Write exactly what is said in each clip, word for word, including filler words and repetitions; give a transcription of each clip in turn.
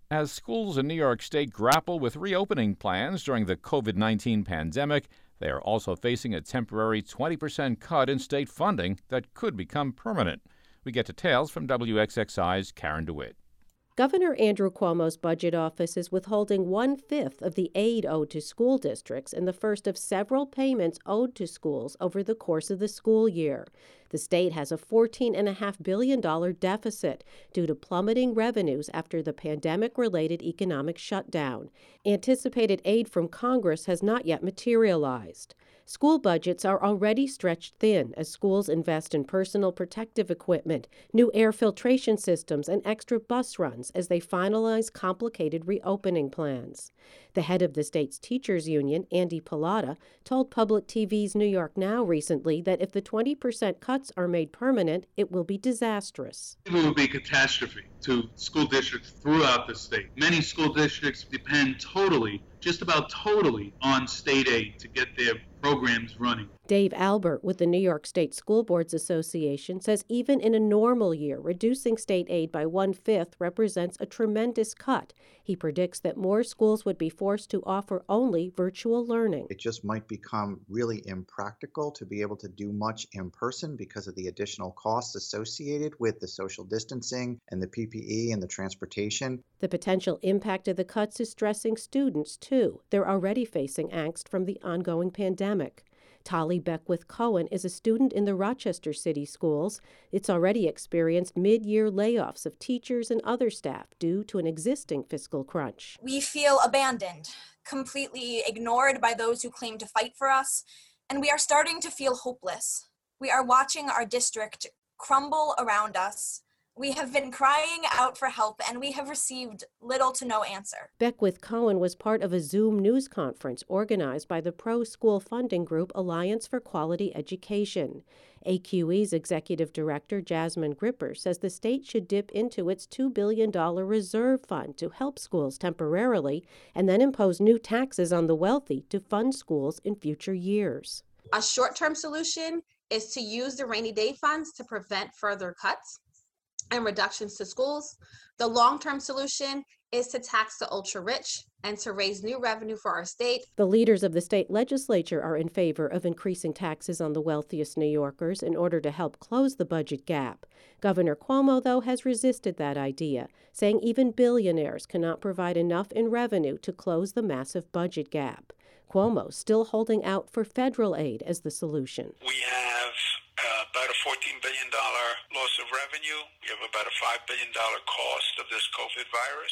As schools in New York State grapple with reopening plans during the COVID nineteen pandemic, they are also facing a temporary twenty percent cut in state funding that could become permanent. We get details from W X X I's Karen DeWitt. Governor Andrew Cuomo's budget office is withholding one-fifth of the aid owed to school districts in the first of several payments owed to schools over the course of the school year. The state has a fourteen point five billion dollars deficit due to plummeting revenues after the pandemic-related economic shutdown. Anticipated aid from Congress has not yet materialized. School budgets are already stretched thin as schools invest in personal protective equipment, new air filtration systems, and extra bus runs as they finalize complicated reopening plans. The head of the state's teachers union, Andy Pallotta, told Public T V's New York Now recently that if the twenty percent cuts are made permanent, it will be disastrous. It will be a catastrophe to school districts throughout the state. Many school districts depend totally, just about totally, on state aid to get their programs running. Dave Albert with the New York State School Boards Association says even in a normal year, reducing state aid by one-fifth represents a tremendous cut. He predicts that more schools would be forced to offer only virtual learning. It just might become really impractical to be able to do much in person because of the additional costs associated with the social distancing and the P P E and the transportation. The potential impact of the cuts is stressing students, too. They're already facing angst from the ongoing pandemic. Tolly Beckwith Cohen is a student in the Rochester City Schools. It's already experienced mid-year layoffs of teachers and other staff due to an existing fiscal crunch. We feel abandoned, completely ignored by those who claim to fight for us, and we are starting to feel hopeless. We are watching our district crumble around us. We have been crying out for help, and we have received little to no answer. Beckwith Cohen was part of a Zoom news conference organized by the pro-school funding group Alliance for Quality Education. A Q E's executive director, Jasmine Gripper, says the state should dip into its two billion dollars reserve fund to help schools temporarily and then impose new taxes on the wealthy to fund schools in future years. A short-term solution is to use the rainy day funds to prevent further cuts and reductions to schools. The long-term solution is to tax the ultra-rich and to raise new revenue for our state. The leaders of the state legislature are in favor of increasing taxes on the wealthiest New Yorkers in order to help close the budget gap. Governor Cuomo, though, has resisted that idea, saying even billionaires cannot provide enough in revenue to close the massive budget gap. Cuomo still holding out for federal aid as the solution. We have uh, about a fourteen billion dollars loss of revenue. We have about a five billion dollars cost of this COVID virus.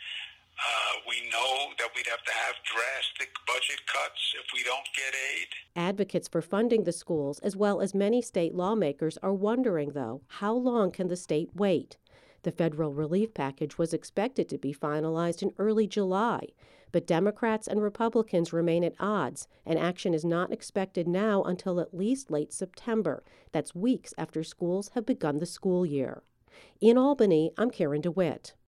Uh, we know that we'd have to have drastic budget cuts if we don't get aid. Advocates for funding the schools, as well as many state lawmakers, are wondering, though, how long can the state wait? The federal relief package was expected to be finalized in early July, but Democrats and Republicans remain at odds, and action is not expected now until at least late September. That's weeks after schools have begun the school year. In Albany, I'm Karen DeWitt.